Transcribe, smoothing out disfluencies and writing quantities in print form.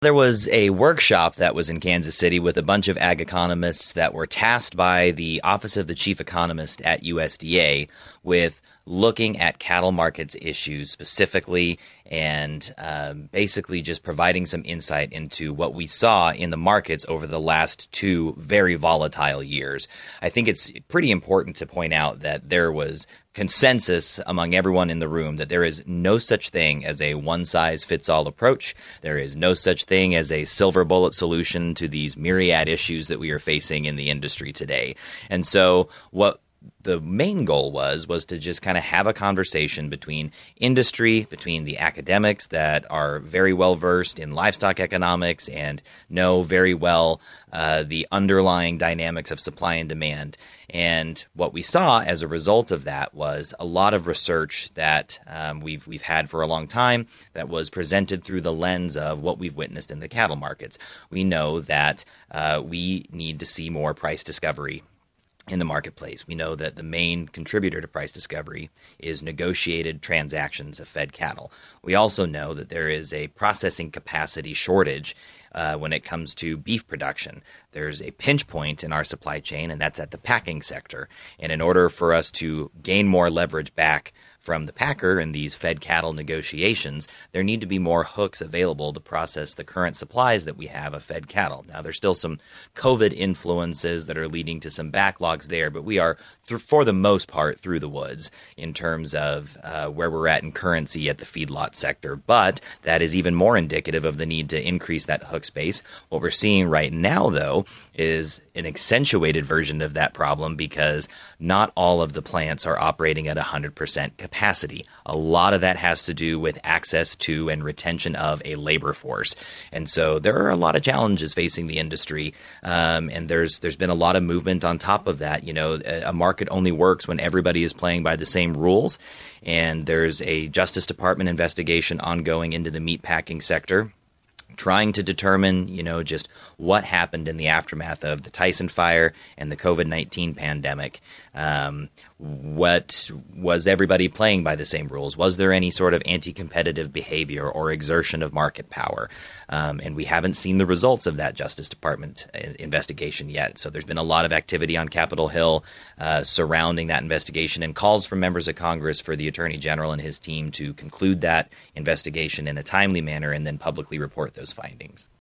There was a workshop that was in Kansas City with a bunch of ag economists that were tasked by the Office of the Chief Economist at USDA with looking at cattle markets issues specifically and basically just providing some insight into what we saw in the markets over the last two very volatile years. I think it's pretty important to point out that there was consensus among everyone in the room that there is no such thing as a one-size-fits-all approach. There is no such thing as a silver bullet solution to these myriad issues that we are facing in the industry today. And so what the main goal was to just kind of have a conversation between industry, between the academics that are very well versed in livestock economics and know very well the underlying dynamics of supply and demand. And what we saw as a result of that was a lot of research that we've had for a long time that was presented through the lens of what we've witnessed in the cattle markets. We know that we need to see more price discovery in the marketplace. We know that the main contributor to price discovery is negotiated transactions of fed cattle. We also know that there is a processing capacity shortage when it comes to beef production. There's a pinch point in our supply chain, and that's at the packing sector. And in order for us to gain more leverage back from the packer in these fed cattle negotiations, there need to be more hooks available to process the current supplies that we have of fed cattle. Now, there's still some COVID influences that are leading to some backlogs there, but we are, for the most part, through the woods in terms of where we're at in currency at the feedlot sector. But that is even more indicative of the need to increase that hook space. What we're seeing right now, though, is an accentuated version of that problem because not all of the plants are operating at 100% capacity. A lot of that has to do with access to and retention of a labor force. And so there are a lot of challenges facing the industry, and there's been a lot of movement on top of that. You know, a market only works when everybody is playing by the same rules, and there's a Justice Department investigation ongoing into the meatpacking sector, trying to determine, just what happened in the aftermath of the Tyson fire and the COVID-19 pandemic. What was everybody playing by the same rules? Was there any sort of anti-competitive behavior or exertion of market power? And we haven't seen the results of that Justice Department investigation yet. So there's been a lot of activity on Capitol Hill surrounding that investigation and calls from members of Congress for the Attorney General and his team to conclude that investigation in a timely manner and then publicly report those findings.